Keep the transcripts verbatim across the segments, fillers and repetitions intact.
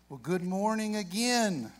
Well, good morning again. Morning.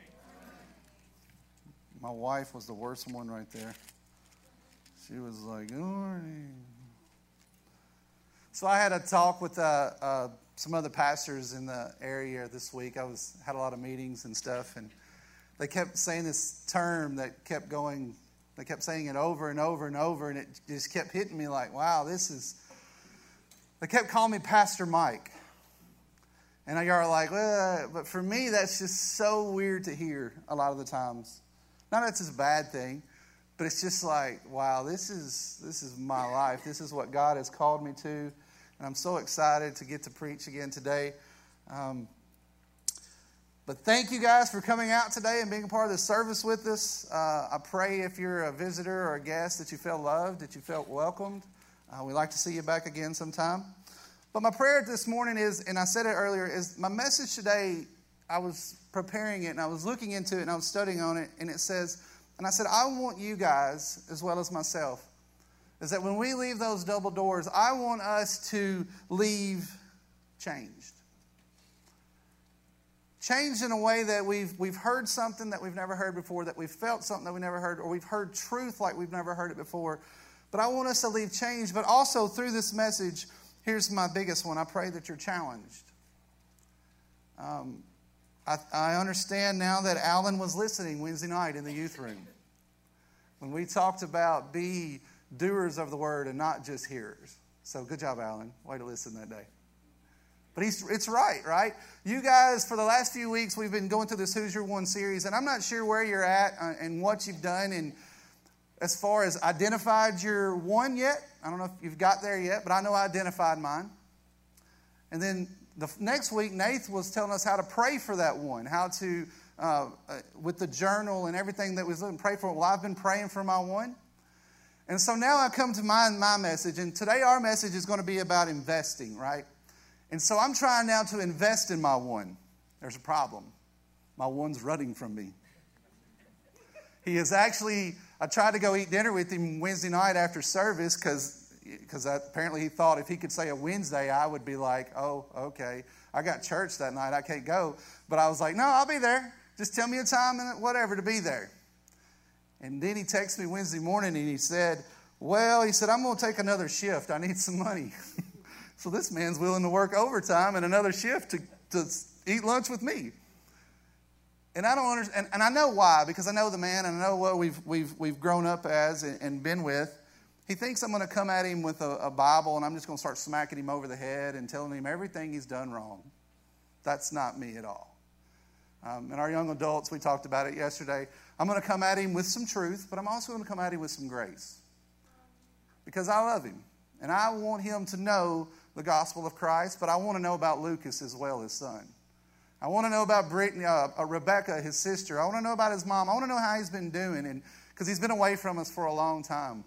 My wife was the worst one right there. She was like, good morning. So I had a talk with uh, uh, some other pastors in the area this week. I was had a lot of meetings and stuff, and they kept saying this term that kept going. They kept saying it over and over and over, and it just kept hitting me like, wow, this is... They kept calling me Pastor Mike. And y'all are like, well, but for me, that's just so weird to hear a lot of the times. Not that it's a bad thing, but it's just like, wow, this is this is my life. This is what God has called me to. And I'm so excited to get to preach again today. Um, but thank you guys for coming out today and being a part of this service with us. Uh, I pray if you're a visitor or a guest that you felt loved, that you felt welcomed. Uh, we'd like to see you back again sometime. But my prayer this morning is, and I said it earlier, is my message today, I was preparing it and I was looking into it and I was studying on it, and it says, and I said, I want you guys, as well as myself, is that when we leave those double doors, I want us to leave changed. Changed in a way that we've we've heard something that we've never heard before, that we've felt something that we never heard, or we've heard truth like we've never heard it before. But I want us to leave changed, but also through this message, here's my biggest one. I pray that you're challenged. Um, I, I understand now that Alan was listening Wednesday night in the youth room when we talked about be doers of the word and not just hearers. So good job, Alan. Way to listen that day. But he's, it's right, right? You guys, for the last few weeks, we've been going through this Who's Your One series, and I'm not sure where you're at and what you've done and as far as identified your one yet. I don't know if you've got there yet, but I know I identified mine. And then the next week, Nath was telling us how to pray for that one, how to, uh, uh, with the journal and everything that was looking, pray for it. Well, I've been praying for my one. And so now I come to my, my message, and today our message is going to be about investing, right? And so I'm trying now to invest in my one. There's a problem. My one's running from me. He is actually... I tried to go eat dinner with him Wednesday night after service because because apparently he thought if he could say a Wednesday, I would be like, oh, okay. I got church that night. I can't go. But I was like, no, I'll be there. Just tell me a time and whatever to be there. And then he texted me Wednesday morning and he said, well, he said, I'm going to take another shift. I need some money. So this man's willing to work overtime and another shift to, to eat lunch with me. And I don't understand, and, and I know why, because I know the man, and I know what we've we've we've grown up as and, and been with. He thinks I'm going to come at him with a, a Bible, and I'm just going to start smacking him over the head and telling him everything he's done wrong. That's not me at all. Um, and our young adults, we talked about it yesterday. I'm going to come at him with some truth, but I'm also going to come at him with some grace, because I love him, and I want him to know the gospel of Christ. But I want to know about Lucas as well, his son. I want to know about Brittany, uh, uh, Rebecca, his sister. I want to know about his mom. I want to know how he's been doing, and because he's been away from us for a long time.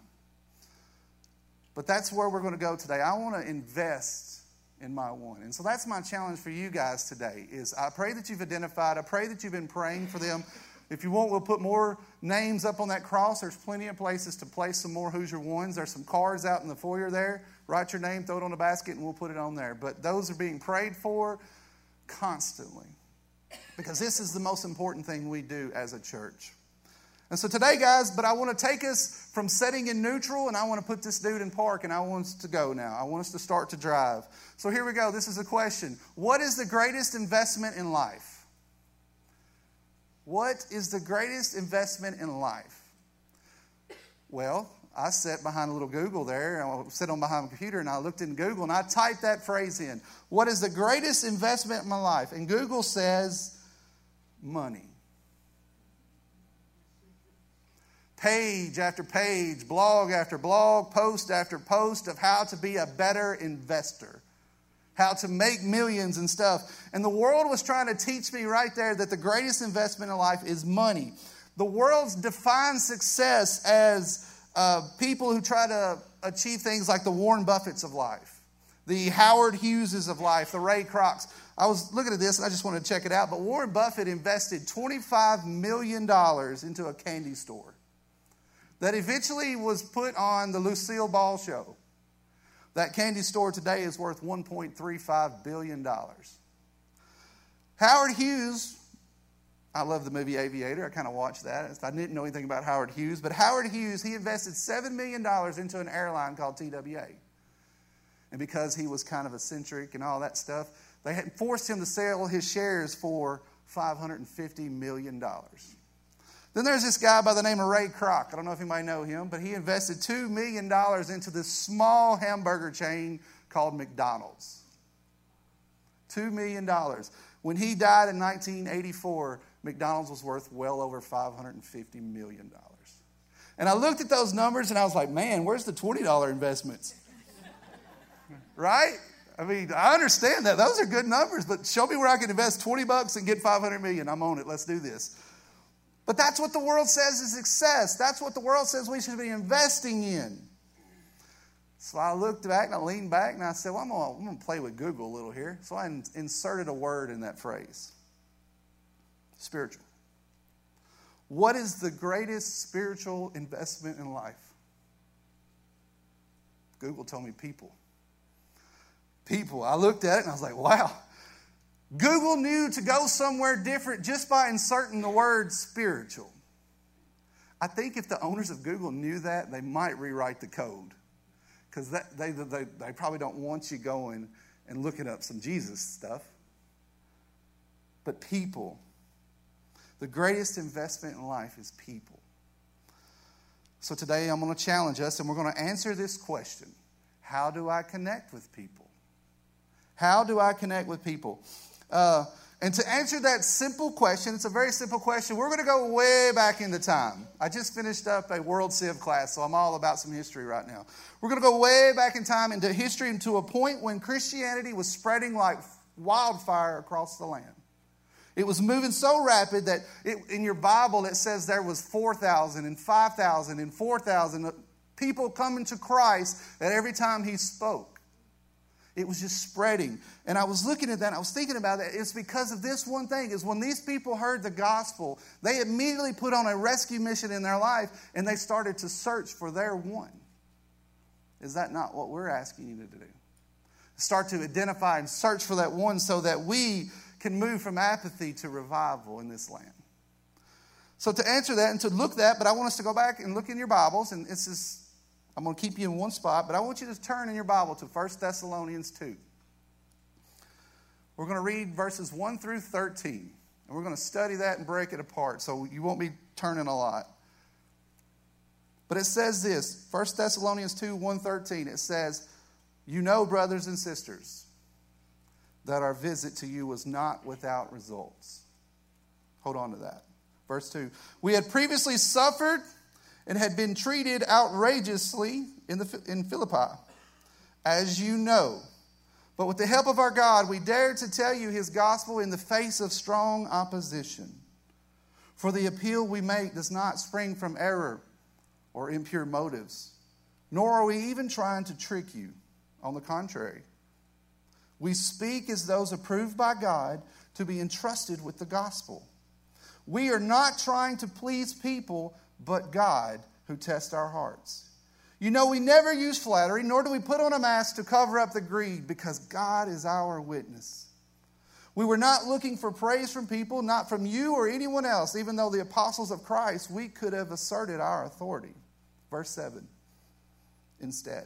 But that's where we're going to go today. I want to invest in my one. And so that's my challenge for you guys today is I pray that you've identified. I pray that you've been praying for them. If you want, we'll put more names up on that cross. There's plenty of places to place some more Who's Your Ones. There's some cards out in the foyer there. Write your name, throw it on a basket, and we'll put it on there. But those are being prayed for constantly, because this is the most important thing we do as a church. And so today, guys, but I want to take us from setting in neutral, and I want to put this dude in park, and I want us to go now. I want us to start to drive. So here we go. This is a question. What is the greatest investment in life? What is the greatest investment in life? Well, I sat behind a little Google there. I sat on behind a computer, and I looked in Google, and I typed that phrase in. What is the greatest investment in my life? And Google says money. Page after page, blog after blog, post after post of how to be a better investor, how to make millions and stuff. And the world was trying to teach me right there that the greatest investment in life is money. The world defines success as Uh, people who try to achieve things like the Warren Buffetts of life, the Howard Hugheses of life, the Ray Krocs. I was looking at this and I just wanted to check it out. But Warren Buffett invested twenty-five million dollars into a candy store that eventually was put on the Lucille Ball show. That candy store today is worth one point three five billion dollars. Howard Hughes, I love the movie Aviator. I kind of watched that. I didn't know anything about Howard Hughes, but Howard Hughes, he invested seven million dollars into an airline called T W A. And because he was kind of eccentric and all that stuff, they had forced him to sell his shares for five hundred fifty million dollars. Then there's this guy by the name of Ray Kroc. I don't know if anybody know him, but he invested two million dollars into this small hamburger chain called McDonald's. two million dollars. When he died in nineteen eighty-four, McDonald's was worth well over five hundred fifty million dollars. And I looked at those numbers and I was like, man, where's the twenty dollars investments? Right? I mean, I understand that. Those are good numbers, but show me where I can invest twenty bucks and get five hundred million. I'm on it. Let's do this. But that's what the world says is success. That's what the world says we should be investing in. So I looked back and I leaned back and I said, well, I'm going I'm going to play with Google a little here. So I inserted a word in that phrase. Spiritual. What is the greatest spiritual investment in life? Google told me people. People. I looked at it and I was like, wow. Google knew to go somewhere different just by inserting the word spiritual. I think if the owners of Google knew that, they might rewrite the code. Because they, they, they probably don't want you going and looking up some Jesus stuff. But people. The greatest investment in life is people. So today I'm going to challenge us and we're going to answer this question. How do I connect with people? How do I connect with people? Uh, and to answer that simple question, it's a very simple question. We're going to go way back into time. I just finished up a World Civ class, so I'm all about some history right now. We're going to go way back in time into history and to a point when Christianity was spreading like wildfire across the land. It was moving so rapid that it, in your Bible it says there was four thousand and five thousand and four thousand people coming to Christ at every time he spoke. It was just spreading. And I was looking at that and I was thinking about it. It's because of this one thing, is when these people heard the gospel, they immediately put on a rescue mission in their life and they started to search for their one. Is that not what we're asking you to do? Start to identify and search for that one so that we can move from apathy to revival in this land. So to answer that and to look that, but I want us to go back and look in your Bibles, and it's just, I'm going to keep you in one spot, but I want you to turn in your Bible to First Thessalonians two. We're going to read verses one through thirteen, and we're going to study that and break it apart, so you won't be turning a lot. But it says this, First Thessalonians two, one thirteen, it says, you know, brothers and sisters, that our visit to you was not without results. Hold on to that. Verse two, we had previously suffered and had been treated outrageously in, the, in Philippi, as you know. But with the help of our God, we dared to tell you his gospel in the face of strong opposition. For the appeal we make does not spring from error or impure motives, nor are we even trying to trick you. On the contrary, we speak as those approved by God to be entrusted with the gospel. We are not trying to please people, but God who tests our hearts. You know, we never use flattery, nor do we put on a mask to cover up the greed, because God is our witness. We were not looking for praise from people, not from you or anyone else, even though the apostles of Christ, we could have asserted our authority. Verse seven, instead,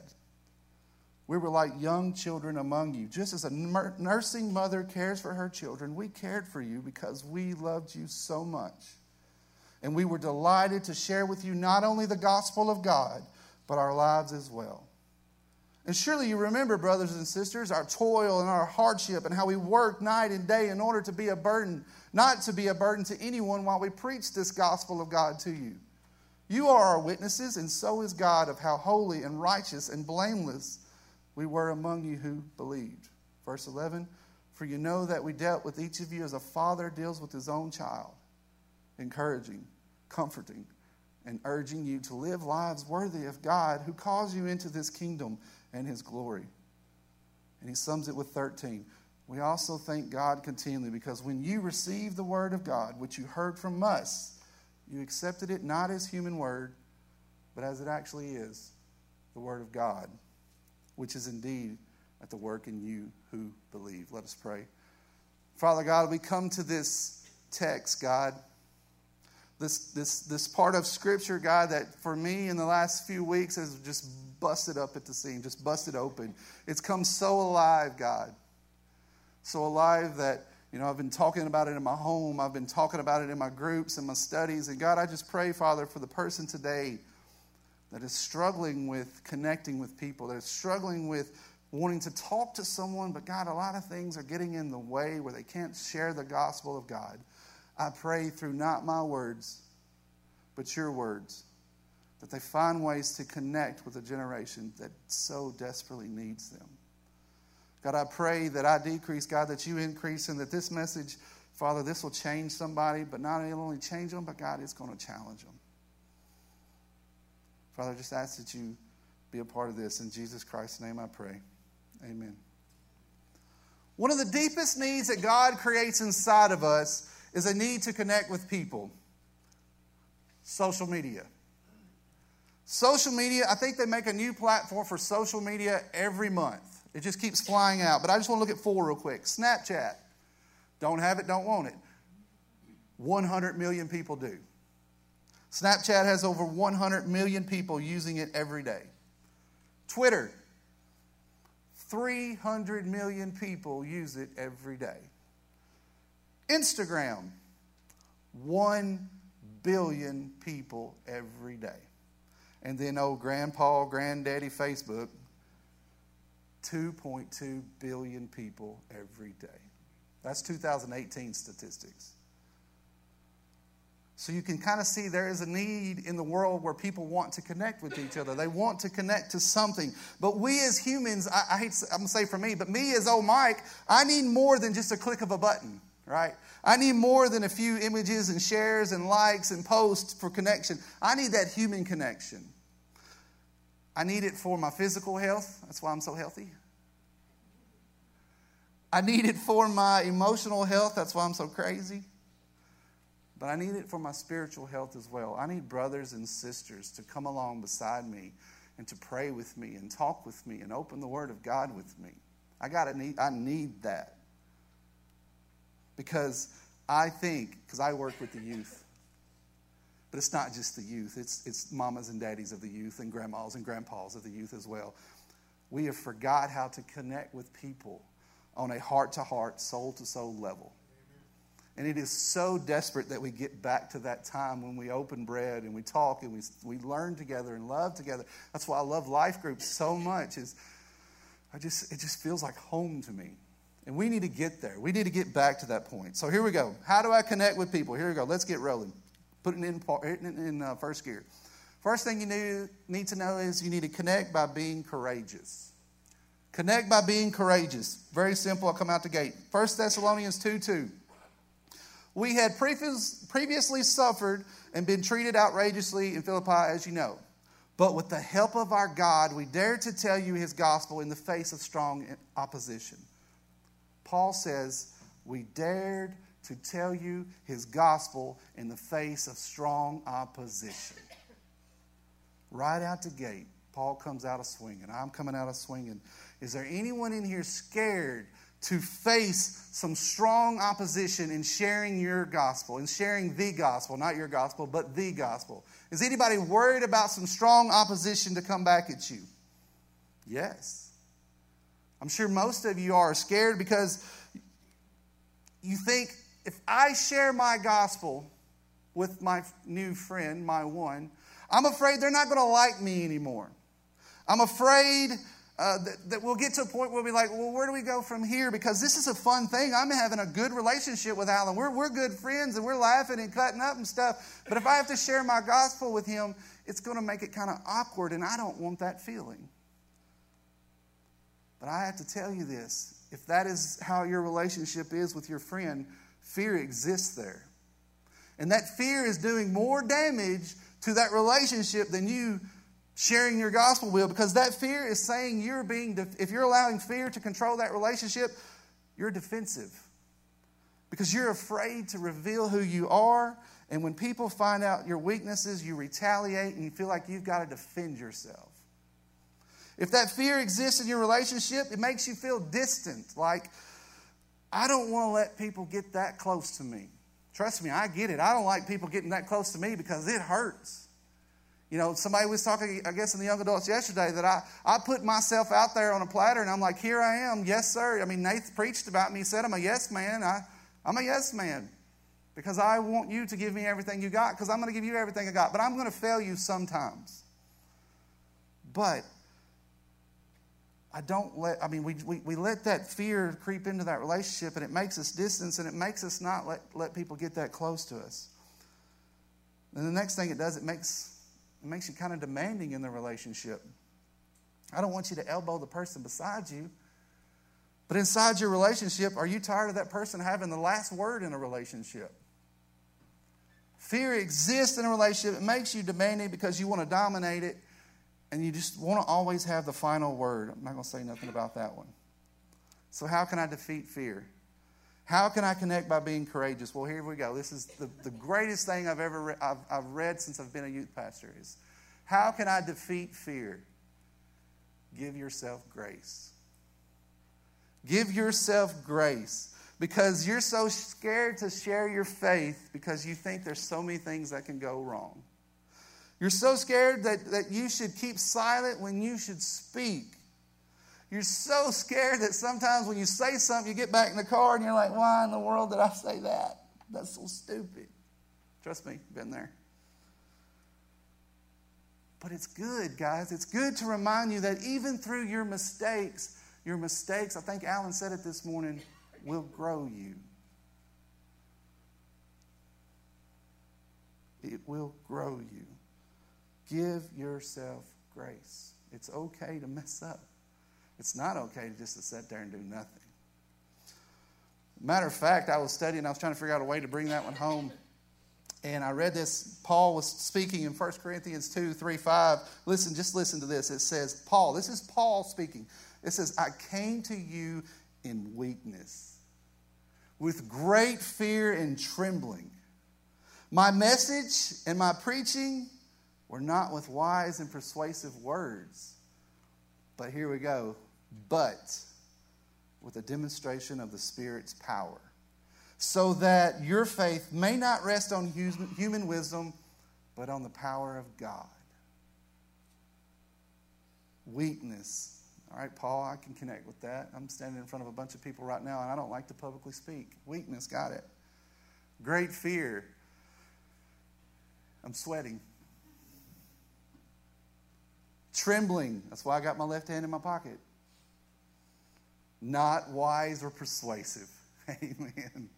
we were like young children among you. Just as a nursing mother cares for her children, we cared for you because we loved you so much. And we were delighted to share with you not only the gospel of God, but our lives as well. And surely you remember, brothers and sisters, our toil and our hardship and how we worked night and day in order to be a burden, not to be a burden to anyone while we preach this gospel of God to you. You are our witnesses, and so is God, of how holy and righteous and blameless we were among you who believed. Verse eleven, for you know that we dealt with each of you as a father deals with his own child, encouraging, comforting, and urging you to live lives worthy of God who calls you into this kingdom and his glory. And he sums it with thirteen. We also thank God continually because when you received the word of God, which you heard from us, you accepted it not as human word, but as it actually is, the word of God, which is indeed at the work in you who believe. Let us pray. Father God, we come to this text, God. This, this, this part of Scripture, God, that for me in the last few weeks has just busted up at the seam, just busted open. It's come so alive, God. So alive that, you know, I've been talking about it in my home. I've been talking about it in my groups and my studies. And God, I just pray, Father, for the person today that is struggling with connecting with people, that is struggling with wanting to talk to someone, but God, a lot of things are getting in the way where they can't share the gospel of God. I pray through not my words, but your words, that they find ways to connect with a generation that so desperately needs them. God, I pray that I decrease, God, that you increase, and that this message, Father, this will change somebody, but not only change them, but God, it's going to challenge them. Father, I just ask that you be a part of this. In Jesus Christ's name I pray. Amen. One of the deepest needs that God creates inside of us is a need to connect with people. Social media. Social media, I think they make a new platform for social media every month. It just keeps flying out. But I just want to look at four real quick. Snapchat. Don't have it, don't want it. one hundred million people do. Snapchat has over one hundred million people using it every day. Twitter. three hundred million people use it every day. Instagram, one billion people every day. And then old grandpa, granddaddy Facebook, two point two billion people every day. That's two thousand eighteen statistics. So you can kind of see there is a need in the world where people want to connect with each other. They want to connect to something. But we as humans, I, I hate to, I'm going to say for me, but me as old Mike, I need more than just a click of a button, right? I need more than a few images and shares and likes and posts for connection. I need that human connection. I need it for my physical health. That's why I'm so healthy. I need it for my emotional health. That's why I'm so crazy. But I need it for my spiritual health as well. I need brothers and sisters to come along beside me and to pray with me and talk with me and open the Word of God with me. I gotta need, I need that. Because I think, because I work with the youth, but it's not just the youth. It's, it's mamas and daddies of the youth and grandmas and grandpas of the youth as well. We have forgot how to connect with people on a heart-to-heart, soul-to-soul level. And it is so desperate that we get back to that time when we open bread and we talk and we we learn together and love together. That's why I love life groups so much. Is I just it just feels like home to me. And we need to get there. We need to get back to that point. So here we go. How do I connect with people? Here we go. Let's get rolling. Put it in, in, in uh, first gear. First thing you need, need to know is you need to connect by being courageous. Connect by being courageous. Very simple. I'll come out the gate. First Thessalonians two two. We had previously suffered and been treated outrageously in Philippi, as you know. But with the help of our God, we dared to tell you his gospel in the face of strong opposition. Paul says, we dared to tell you his gospel in the face of strong opposition. Right out the gate, Paul comes out of swinging. I'm coming out of swinging. Is there anyone in here scared to face some strong opposition in sharing your gospel, in sharing the gospel, not your gospel, but the gospel? Is anybody worried about some strong opposition to come back at you? Yes. I'm sure most of you are scared because you think, if I share my gospel with my new friend, my one, I'm afraid they're not going to like me anymore. I'm afraid Uh, that, that we'll get to a point where we'll be like, well, where do we go from here? Because this is a fun thing. I'm having a good relationship with Alan. We're, we're good friends and we're laughing and cutting up and stuff. But if I have to share my gospel with him, it's going to make it kind of awkward, and I don't want that feeling. But I have to tell you this. If that is how your relationship is with your friend, fear exists there. And that fear is doing more damage to that relationship than you sharing your gospel will, because that fear is saying you're being, def- if you're allowing fear to control that relationship, you're defensive. Because you're afraid to reveal who you are, and when people find out your weaknesses, you retaliate and you feel like you've got to defend yourself. If that fear exists in your relationship, it makes you feel distant, like I don't want to let people get that close to me. Trust me, I get it. I don't like people getting that close to me because it hurts. You know, somebody was talking, I guess, in the young adults yesterday that I, I put myself out there on a platter and I'm like, here I am. Yes, sir. I mean, Nate preached about me. He said I'm a yes man. I, I'm a yes man because I want you to give me everything you got because I'm going to give you everything I got. But I'm going to fail you sometimes. But I don't let, I mean, we, we, we let that fear creep into that relationship and it makes us distance and it makes us not let, let people get that close to us. And the next thing it does, it makes... It makes you kind of demanding in the relationship. I don't want you to elbow the person beside you. But inside your relationship, are you tired of that person having the last word in a relationship? Fear exists in a relationship. It makes you demanding because you want to dominate it. And you just want to always have the final word. I'm not going to say nothing about that one. So how can I defeat fear? How can I connect by being courageous? Well, here we go. This is the, the greatest thing I've ever re- I've, I've read since I've been a youth pastor is, how can I defeat fear? Give yourself grace. Give yourself grace because you're so scared to share your faith because you think there's so many things that can go wrong. You're so scared that, that you should keep silent when you should speak. You're so scared that sometimes when you say something, you get back in the car and you're like, why in the world did I say that? That's so stupid. Trust me, been there. But it's good, guys. It's good to remind you that even through your mistakes, your mistakes, I think Alan said it this morning, will grow you. It will grow you. Give yourself grace. It's okay to mess up. It's not okay just to sit there and do nothing. Matter of fact, I was studying, I was trying to figure out a way to bring that one home. And I read this, Paul was speaking in First Corinthians two, three, five. Listen, just listen to this. It says, Paul, this is Paul speaking. It says, I came to you in weakness, with great fear and trembling. My message and my preaching were not with wise and persuasive words. But here we go. But with a demonstration of the Spirit's power, so that your faith may not rest on human wisdom, but on the power of God. Weakness. All right, Paul, I can connect with that. I'm standing in front of a bunch of people right now, and I don't like to publicly speak. Weakness, got it. Great fear. I'm sweating. Trembling. That's why I got my left hand in my pocket. Not wise or persuasive. Amen.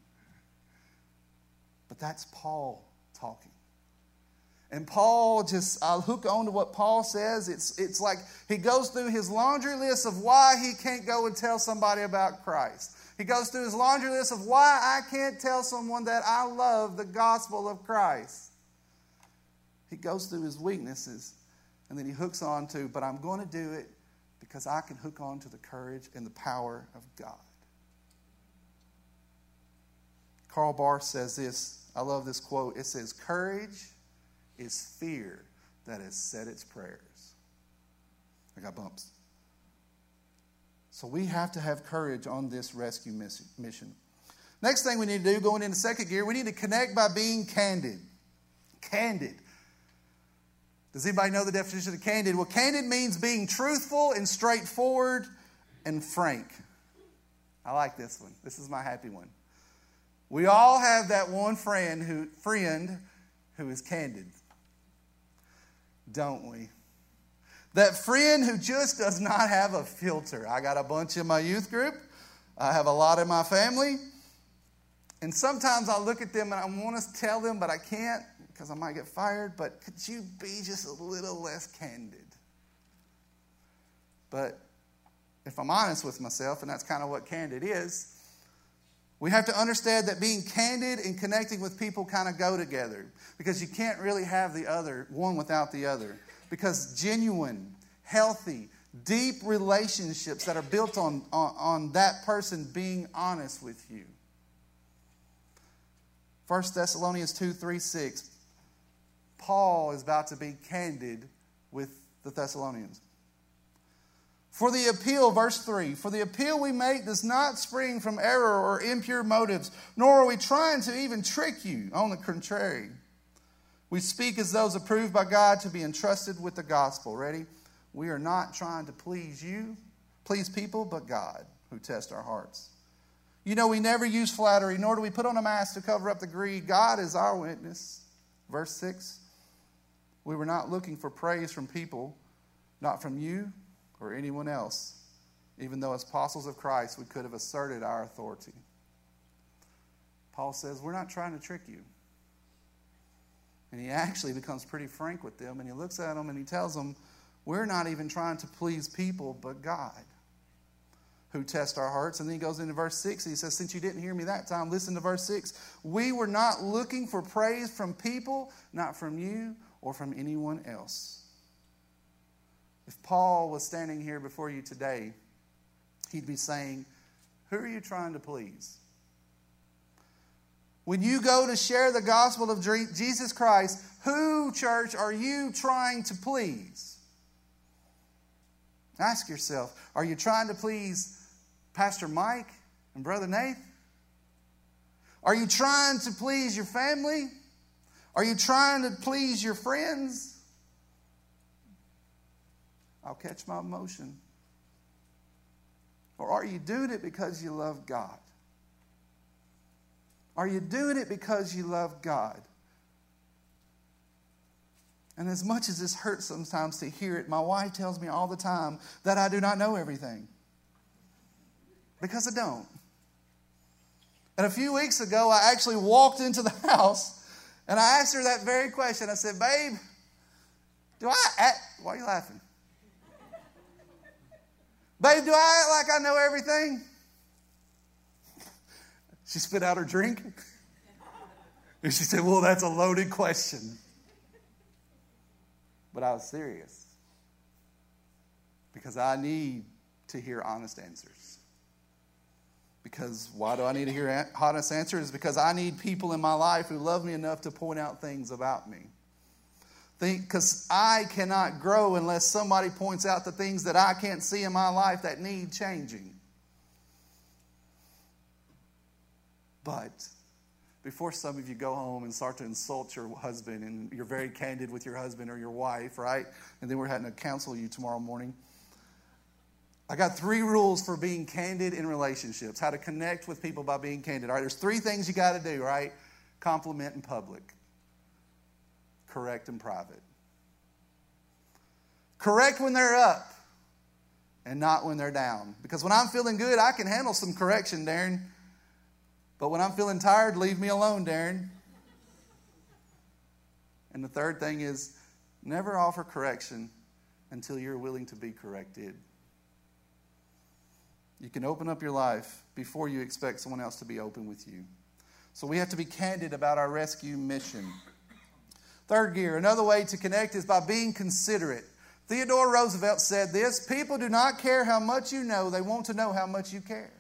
But that's Paul talking. And Paul just, I'll hook on to what Paul says. It's, it's like he goes through his laundry list of why he can't go and tell somebody about Christ. He goes through his laundry list of why I can't tell someone that I love the gospel of Christ. He goes through his weaknesses. And then he hooks on to, but I'm going to do it because I can hook on to the courage and the power of God. Karl Barth says this. I love this quote. It says, courage is fear that has said its prayers. I got bumps. So we have to have courage on this rescue mission. Next thing we need to do, going into second gear, we need to connect by being candid. Candid. Does anybody know the definition of candid? Well, candid means being truthful and straightforward and frank. I like this one. This is my happy one. We all have that one friend who friend who is candid, don't we? That friend who just does not have a filter. I got a bunch in my youth group. I have a lot in my family. And sometimes I look at them and I want to tell them, but I can't, because I might get fired, but could you be just a little less candid? But if I'm honest with myself, and that's kind of what candid is, we have to understand that being candid and connecting with people kind of go together, because you can't really have the other, one without the other. Because genuine, healthy, deep relationships that are built on, on, on that person being honest with you. First Thessalonians two, three, six. Paul is about to be candid with the Thessalonians. For the appeal, verse three, for the appeal we make does not spring from error or impure motives, nor are we trying to even trick you. On the contrary, we speak as those approved by God to be entrusted with the gospel. Ready? We are not trying to please you, please people, but God, who tests our hearts. You know, we never use flattery, nor do we put on a mask to cover up the greed. God is our witness. Verse six, we were not looking for praise from people, not from you or anyone else, even though as apostles of Christ we could have asserted our authority. Paul says, we're not trying to trick you. And he actually becomes pretty frank with them, and he looks at them and he tells them, we're not even trying to please people, but God, who tests our hearts. And then he goes into verse six. He says, since you didn't hear me that time, listen to verse six. We were not looking for praise from people, not from you or from anyone else. If Paul was standing here before you today, he'd be saying, who are you trying to please? When you go to share the gospel of Jesus Christ, who, church, are you trying to please? Ask yourself, are you trying to please Pastor Mike and Brother Nate? Are you trying to please your family? Are you trying to please your friends? I'll catch my emotion. Or are you doing it because you love God? Are you doing it because you love God? And as much as this hurts sometimes to hear it, my wife tells me all the time that I do not know everything. Because I don't. And a few weeks ago, I actually walked into the house and I asked her that very question. I said, babe, do I act... Why are you laughing? Babe, do I act like I know everything? She spit out her drink. And she said, well, that's a loaded question. But I was serious. Because I need to hear honest answers. Because why do I need to hear honest answers? Because I need people in my life who love me enough to point out things about me. Because I cannot grow unless somebody points out the things that I can't see in my life that need changing. But before some of you go home and start to insult your husband, and you're very candid with your husband or your wife, right? And then we're having to counsel you tomorrow morning. I got three rules for being candid in relationships. How to connect with people by being candid. All right, there's three things you got to do, right? Compliment in public. Correct in private. Correct when they're up and not when they're down. Because when I'm feeling good, I can handle some correction, Darren. But when I'm feeling tired, leave me alone, Darren. And the third thing is, never offer correction until you're willing to be corrected. You can open up your life before you expect someone else to be open with you. So we have to be candid about our rescue mission. Third gear, another way to connect is by being considerate. Theodore Roosevelt said this, people do not care how much you know, they want to know how much you care.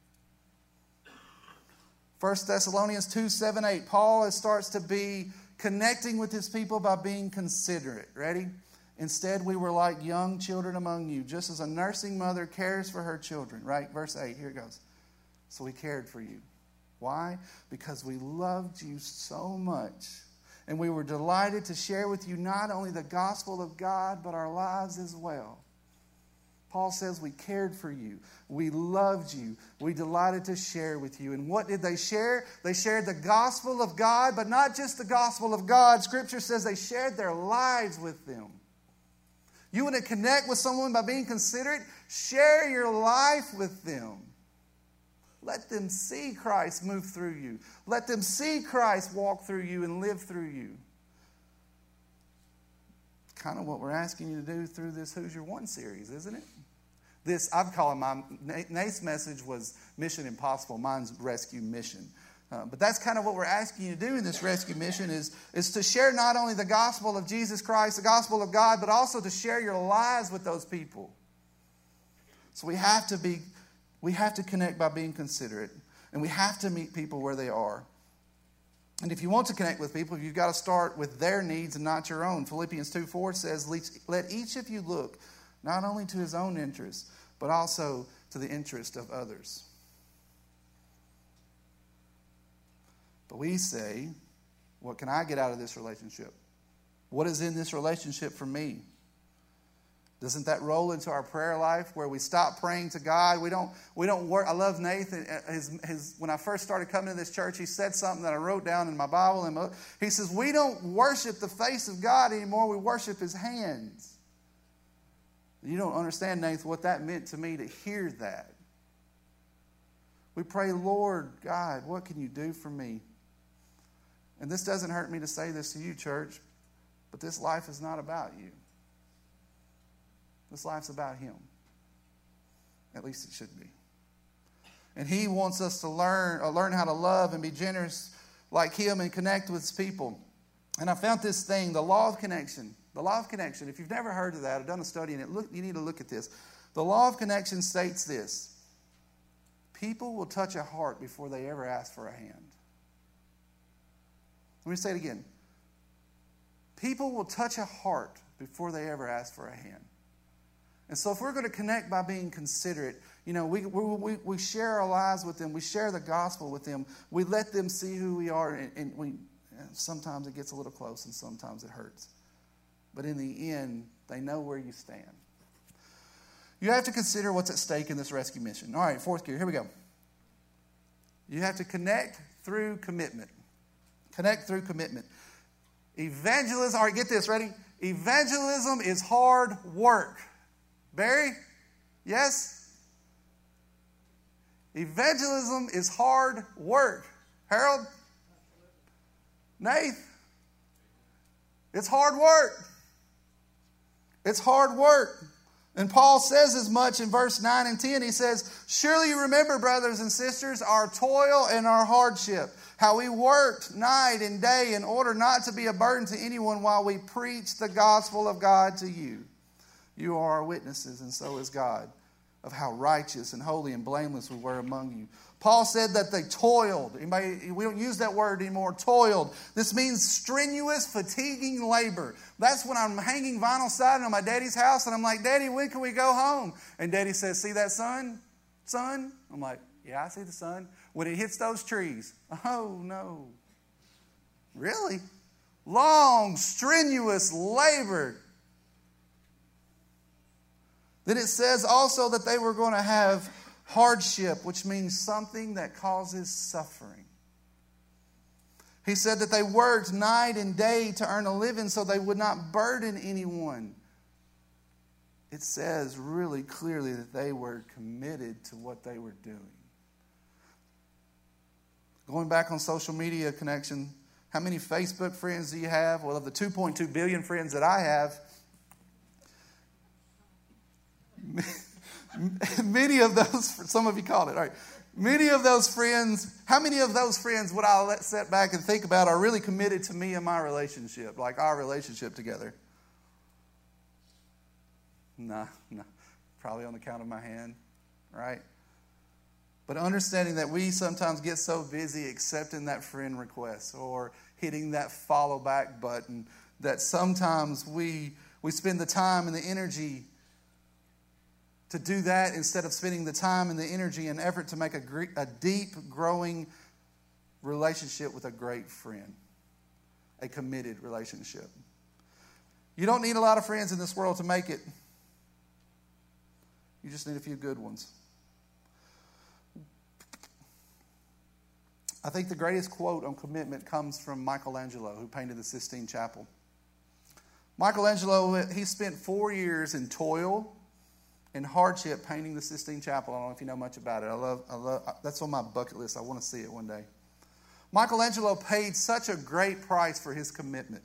First Thessalonians two, seven, eight. Paul starts to be connecting with his people by being considerate. Ready? Instead, we were like young children among you, just as a nursing mother cares for her children. Right? Verse eight. Here it goes. So we cared for you. Why? Because we loved you so much. And we were delighted to share with you not only the gospel of God, but our lives as well. Paul says we cared for you. We loved you. We delighted to share with you. And what did they share? They shared the gospel of God, but not just the gospel of God. Scripture says they shared their lives with them. You want to connect with someone by being considerate? Share your life with them. Let them see Christ move through you. Let them see Christ walk through you and live through you. Kind of what we're asking you to do through this Who's Your One series, isn't it? This, I'm calling my, Nate's message was Mission Impossible. Mine's Rescue Mission. Uh, but that's kind of what we're asking you to do in this rescue mission is, is to share not only the gospel of Jesus Christ, the gospel of God, but also to share your lives with those people. So we have to be, we have to connect by being considerate. And we have to meet people where they are. And if you want to connect with people, you've got to start with their needs and not your own. Philippians two four says, let each of you look not only to his own interest, but also to the interest of others. But we say, what can I get out of this relationship? What is in this relationship for me? Doesn't that roll into our prayer life where we stop praying to God? We don't, we don't work. I love Nathan. His, his, when I first started coming to this church, he said something that I wrote down in my Bible. And he says, we don't worship the face of God anymore. We worship his hands. You don't understand, Nathan, what that meant to me to hear that. We pray, Lord God, what can you do for me? And this doesn't hurt me to say this to you, church, but this life is not about you. This life's about him. At least it should be. And he wants us to learn, uh, learn how to love and be generous like him and connect with his people. And I found this thing, the law of connection. The law of connection. If you've never heard of that, I've done a study in it. Look, you need to look at this. The law of connection states this. People will touch a heart before they ever ask for a hand. Let me say it again. People will touch a heart before they ever ask for a hand. And so if we're going to connect by being considerate, you know, we, we, we share our lives with them. We share the gospel with them. We let them see who we are. And, and we sometimes it gets a little close and sometimes it hurts. But in the end, they know where you stand. You have to consider what's at stake in this rescue mission. All right, fourth gear. Here we go. You have to connect through commitment. Connect through commitment. Evangelism, all right, get this, ready? Evangelism is hard work. Barry? Yes? Evangelism is hard work. Harold? Nath? It's hard work. It's hard work. And Paul says as much in verse nine and ten. He says, surely you remember, brothers and sisters, our toil and our hardship, how we worked night and day in order not to be a burden to anyone while we preached the gospel of God to you. You are our witnesses, and so is God, of how righteous and holy and blameless we were among you. Paul said that they toiled. Anybody, we don't use that word anymore, toiled. This means strenuous, fatiguing labor. That's when I'm hanging vinyl siding on my daddy's house, and I'm like, Daddy, when can we go home? And Daddy says, see that sun? Sun? I'm like, yeah, I see the sun. When it hits those trees, oh, no. Really? Long, strenuous labor. Then it says also that they were going to have hardship, which means something that causes suffering. He said that they worked night and day to earn a living so they would not burden anyone. It says really clearly that they were committed to what they were doing. Going back on social media connection, how many Facebook friends do you have? Well, of the two point two billion friends that I have, many of those, some of you called it, all right. Many of those friends, how many of those friends would I let sit back and think about are really committed to me and my relationship, like our relationship together? No, no. Probably on the count of my hand, right? But understanding that we sometimes get so busy accepting that friend request or hitting that follow back button that sometimes we we spend the time and the energy to do that instead of spending the time and the energy and effort to make a, a deep, growing relationship with a great friend, a committed relationship. You don't need a lot of friends in this world to make it. You just need a few good ones. I think the greatest quote on commitment comes from Michelangelo, who painted the Sistine Chapel. Michelangelo, he spent four years in toil and hardship painting the Sistine Chapel. I don't know if you know much about it. I love, I love, that's on my bucket list. I want to see it one day. Michelangelo paid such a great price for his commitment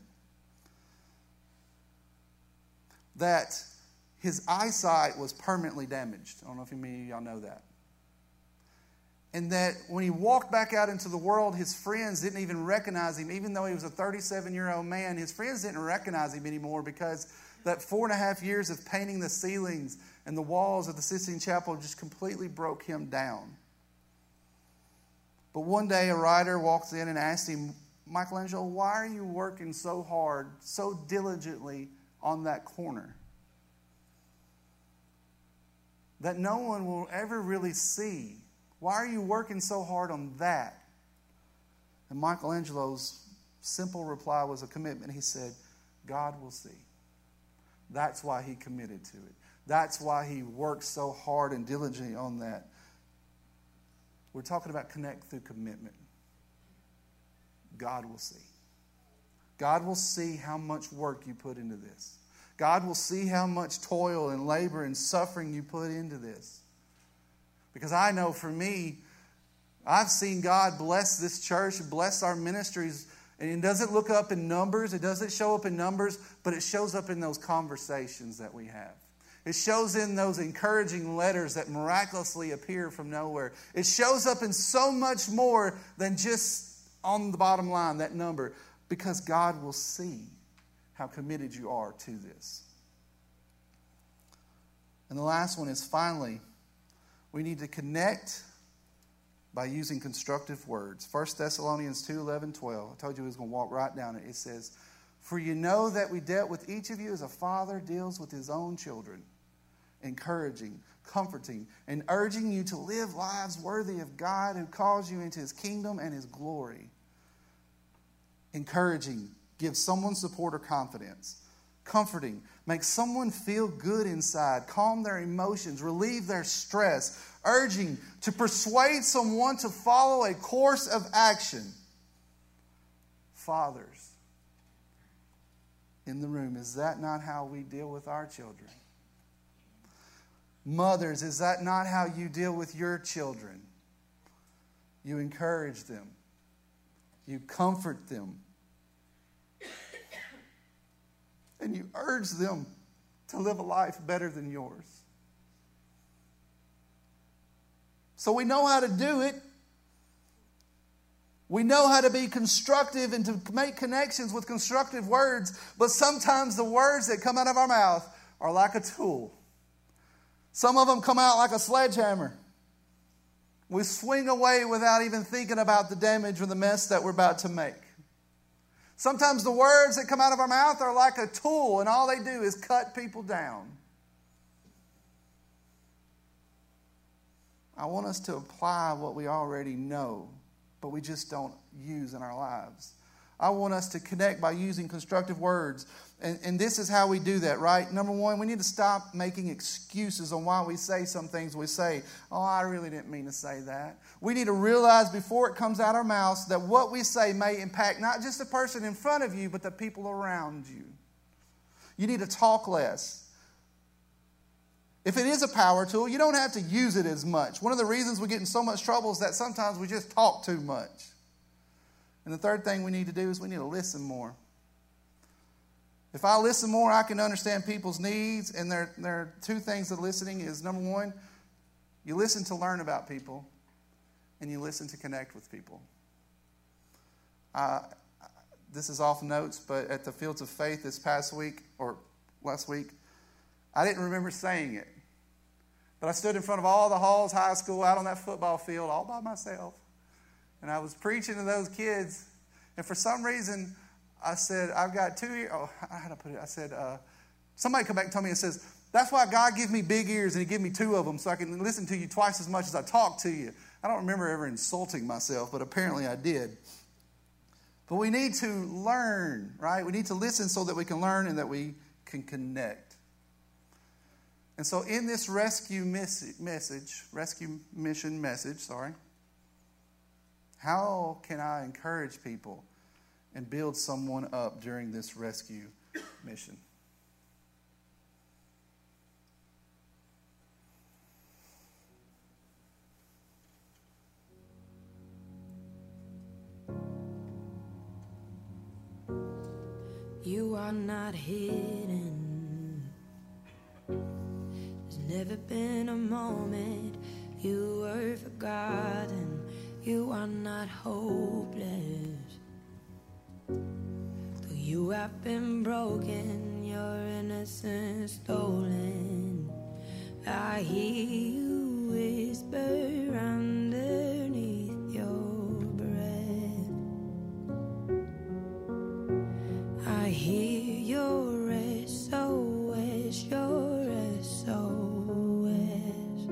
that his eyesight was permanently damaged. I don't know if any of y'all know that. And that when he walked back out into the world, his friends didn't even recognize him. Even though he was a thirty-seven-year-old man, his friends didn't recognize him anymore because that four and a half years of painting the ceilings and the walls of the Sistine Chapel just completely broke him down. But one day a writer walks in and asks him, Michelangelo, why are you working so hard, so diligently on that corner? that no one will ever really see? Why are you working so hard on that? And Michelangelo's simple reply was a commitment. He said, God will see. That's why he committed to it. That's why he worked so hard and diligently on that. We're talking about connect through commitment. God will see. God will see how much work you put into this. God will see how much toil and labor and suffering you put into this. Because I know for me, I've seen God bless this church, bless our ministries, and it doesn't look up in numbers, it doesn't show up in numbers, but it shows up in those conversations that we have. It shows in those encouraging letters that miraculously appear from nowhere. It shows up in so much more than just on the bottom line, that number, because God will see how committed you are to this. And the last one is, finally, we need to connect by using constructive words. First Thessalonians two, eleven, twelve. I told you we was going to walk right down it. It says, for you know that we dealt with each of you as a father deals with his own children, encouraging, comforting, and urging you to live lives worthy of God who calls you into his kingdom and his glory. Encouraging, give someone support or confidence. Comforting, make someone feel good inside, calm their emotions, relieve their stress. Urging, to persuade someone to follow a course of action. Fathers in the room, is that not how we deal with our children? Mothers, is that not how you deal with your children? You encourage them. You comfort them. And you urge them to live a life better than yours. So we know how to do it. We know how to be constructive and to make connections with constructive words, but sometimes the words that come out of our mouth are like a tool. Some of them come out like a sledgehammer. We swing away without even thinking about the damage or the mess that we're about to make. Sometimes the words that come out of our mouth are like a tool, and all they do is cut people down. I want us to apply what we already know, but we just don't use in our lives. I want us to connect by using constructive words. And, and this is how we do that, right? Number one, we need to stop making excuses on why we say some things we say. Oh, I really didn't mean to say that. We need to realize before it comes out our mouths that what we say may impact not just the person in front of you, but the people around you. You need to talk less. If it is a power tool, you don't have to use it as much. One of the reasons we get in so much trouble is that sometimes we just talk too much. And the third thing we need to do is we need to listen more. If I listen more, I can understand people's needs. And there, there are two things of listening is, number one, you listen to learn about people, and you listen to connect with people. Uh, this is off notes, but at the Fields of Faith this past week, or last week, I didn't remember saying it. But I stood in front of all the Halls High School out on that football field all by myself. And I was preaching to those kids. And for some reason, I said, I've got two ears. Oh, how to put it? I said, uh, somebody come back and told me and says, that's why God gives me big ears and he gave me two of them so I can listen to you twice as much as I talk to you. I don't remember ever insulting myself, but apparently I did. But we need to learn, right? We need to listen so that we can learn and that we can connect. And so in this rescue message, rescue mission message, sorry, how can I encourage people and build someone up during this rescue mission? You are not hidden. There's never been a moment you were forgotten. You are not hopeless. Though you have been broken, your innocence stolen, I hear you whisper underneath your breath. I hear your S O S, your S O S.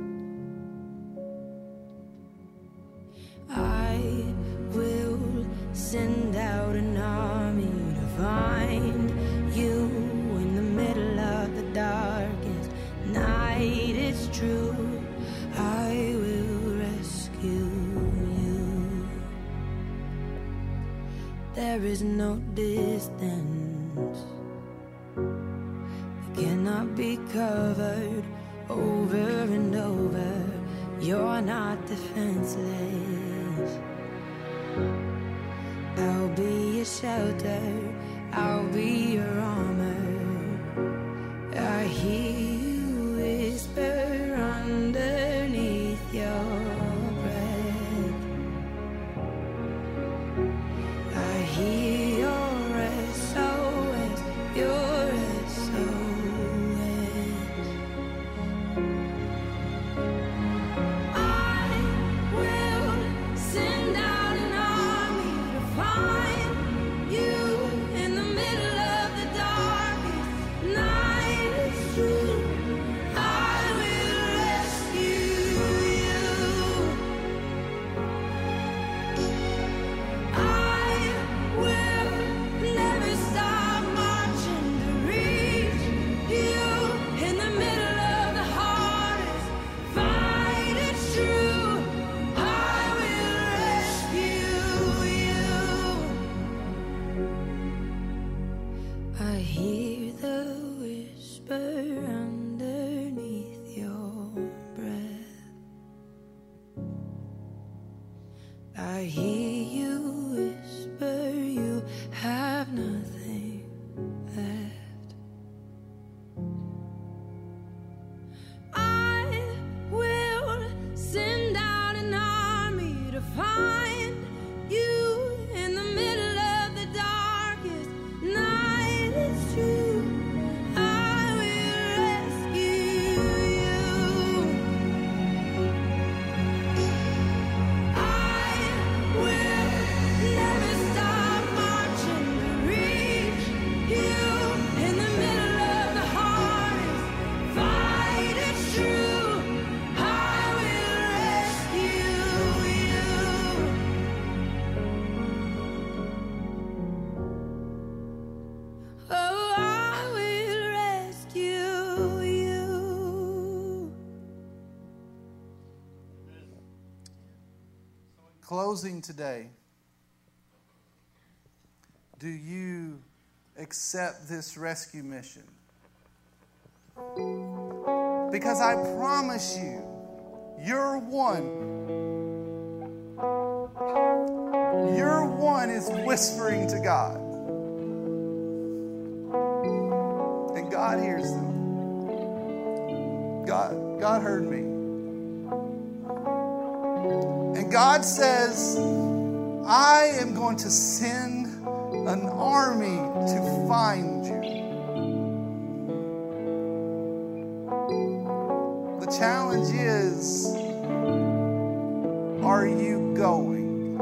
is true, I will rescue you. There is no distance that cannot be covered over and over. You're not defenseless. I'll be your shelter, I'll be your armor. I hear you whisper underneath your breath. I hear your S O S, your S O S. I will send out an army to find you in the middle of the darkest night. It's true, I will rescue you. I will never stop marching to reach you in the middle of the hardest fight. It's true, I will rescue you. I hear the whisper underneath your breath. I hear you whisper you have nothing left. I will send out an army to find you in the middle of the darkest night. It's true, I will rescue you. I will never stop marching to reach you in the middle of the hardest fight. It's true, I will rescue you. Oh, I will rescue you. Closing today, do you accept this rescue mission? Because I promise you, your one, your one is whispering to God. And God hears them. God, God heard me. And God says, I am going to send an army to find you. The challenge is, are you going?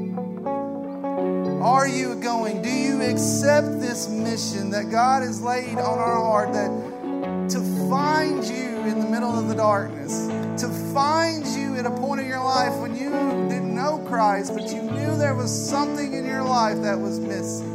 Are you going? Do you accept this mission that God has laid on our heart, that to find you in the middle of the darkness, to find you at a point in your life when you didn't know Christ, but you knew there was something in your life that was missing?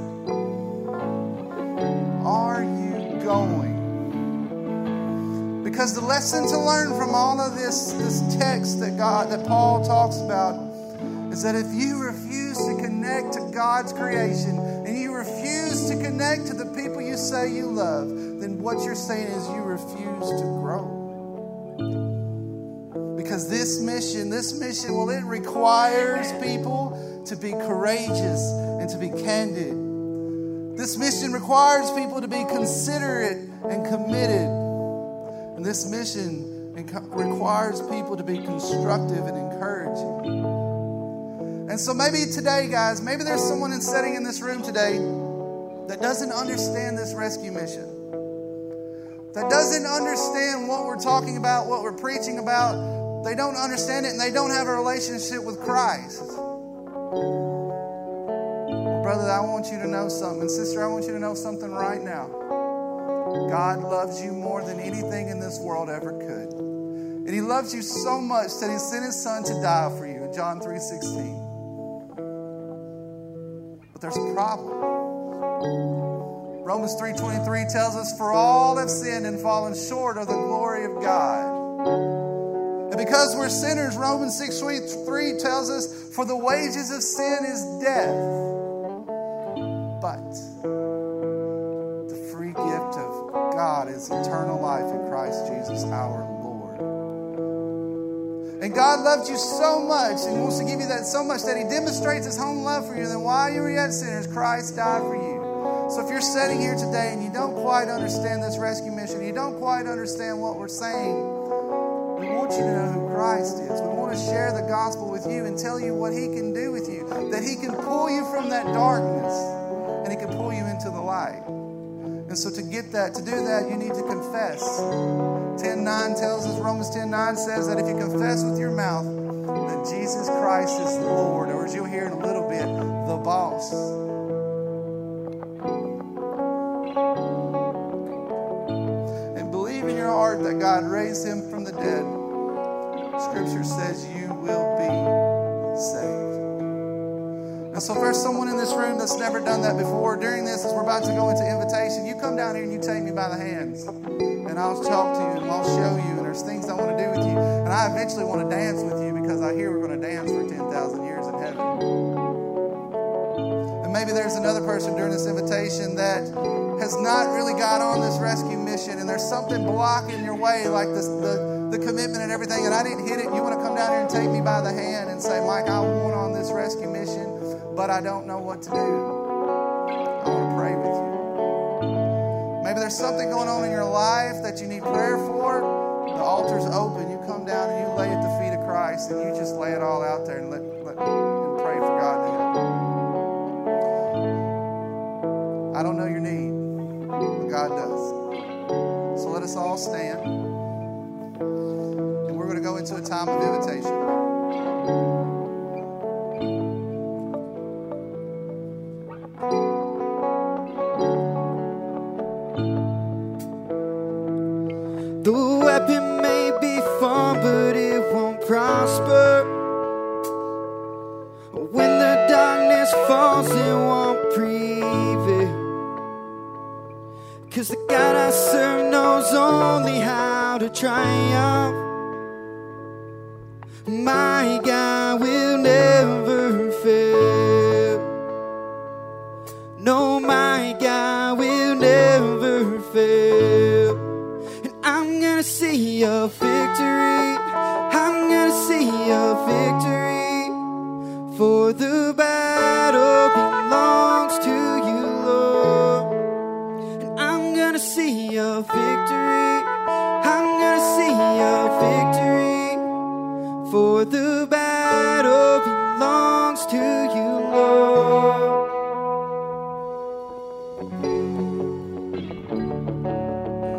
Are you going? Because the lesson to learn from all of this, this text that God, that Paul talks about, is that if you refuse to connect to God's creation and you refuse to connect to the people you say you love, then what you're saying is you refuse to grow. Because this mission, this mission, well, it requires people to be courageous and to be candid. This mission requires people to be considerate and committed. And this mission requires people to be constructive and encouraging. And so maybe today, guys, maybe there's someone in sitting in this room today that doesn't understand this rescue mission, that doesn't understand what we're talking about, what we're preaching about. They don't understand it, and they don't have a relationship with Christ. Brother, I want you to know something. And sister, I want you to know something right now. God loves you more than anything in this world ever could. And He loves you so much that He sent His Son to die for you in John three sixteen. But there's a problem. Romans three twenty-three tells us, for all have sinned and fallen short of the glory of God. because we're sinners, Romans six three tells us, for the wages of sin is death. But the free gift of God is eternal life in Christ Jesus our Lord. And God loved you so much and wants to give you that so much that He demonstrates His own love for you. Then while you were yet sinners, Christ died for you. So if you're sitting here today and you don't quite understand this rescue mission, you don't quite understand what we're saying, we want you to know who Christ is. We want to share the gospel with you and tell you what He can do with you. That He can pull you from that darkness and He can pull you into the light. And so to get that, to do that, you need to confess. ten nine tells us, Romans ten nine says that if you confess with your mouth that Jesus Christ is the Lord, or as you'll hear in a little bit, the boss. And believe in your heart that God raised Him from the dead, Scripture says you will be saved. And so if there's someone in this room that's never done that before, during this, as we're about to go into invitation, you come down here and you take me by the hands. And I'll talk to you and I'll show you. And there's things I want to do with you. And I eventually want to dance with you because I hear we're going to dance for ten thousand years in heaven. And maybe there's another person during this invitation that has not really got on this rescue mission. And there's something blocking your way, like this, the, the commitment and everything. And I didn't hit it. You want to come down here and take me by the hand and say, Mike, I want on this rescue mission, but I don't know what to do. I want to pray with you. Maybe there's something going on in your life that you need prayer for. The altar's open. You come down and you lay at the feet of Christ and you just lay it all out there and let, let and pray for God to help. I don't know your need, but God does. So let us all stand. And we're going to go into a time of invitation. The weapon may be formed, but it won't prosper. When the darkness falls, it won't prevail. 'Cause the God I serve knows only how to triumph. My God will never fail. No, my God will never fail. I'm gonna see your victory. I'm gonna see your victory. For the battle belongs to you, Lord. And I'm gonna see your victory. I'm gonna see your victory. For the battle belongs to you, Lord.